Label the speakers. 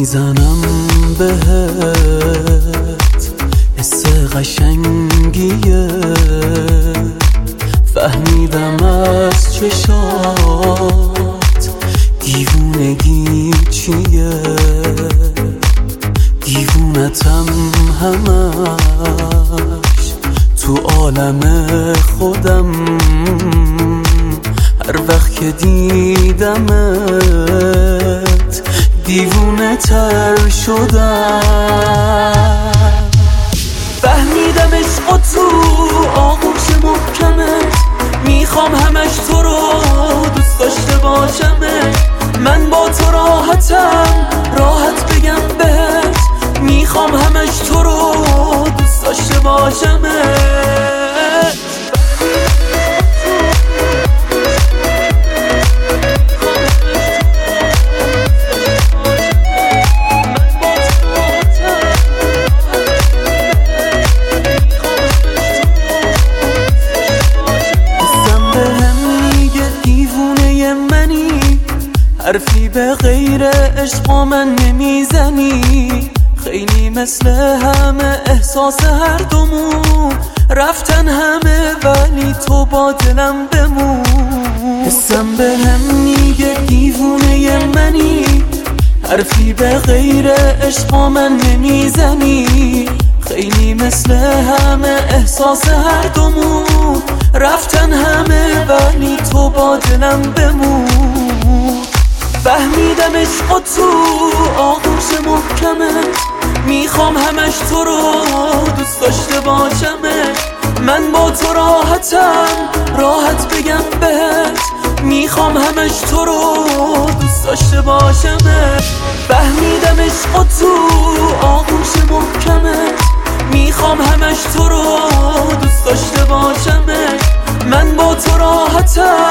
Speaker 1: میزنم بهت حس قشنگیه، فهمیدم از چشات دیوونگی چیه، دیوونتم همش تو عالم خودم، هر وقت که دیدمت دیوونه تر شدم. فهمیدم عشق تو آغوش محکمت، میخوام همش تو رو دوست داشته باشمت. من با تو راحتم، راحت بگم بهت، میخوام همش تو رو دوست داشته باشمت. حرفی به غیر عشق من نمیزنی، خیلی مثل همه احساس هر دومون رفتن همه، ولی تو با دلم بمون. حسم به هم میگه دیوونه منی، حرفی به غیر عشق من نمیزنی، خیلی مثل همه احساس هر دومون رفتن همه، ولی تو با دلم بمون. فهمیدم عشق تو آغوش محکمت، میخوام همش تو رو دوست داشته باشمت. من با تو راحتم، راحت بگم بهت، میخوام همش تو رو دوست داشته باشمت. فهمیدم عشق تو آغوش محکمت، میخوام همش تو رو دوست داشته باشمت. من با تو راحتم،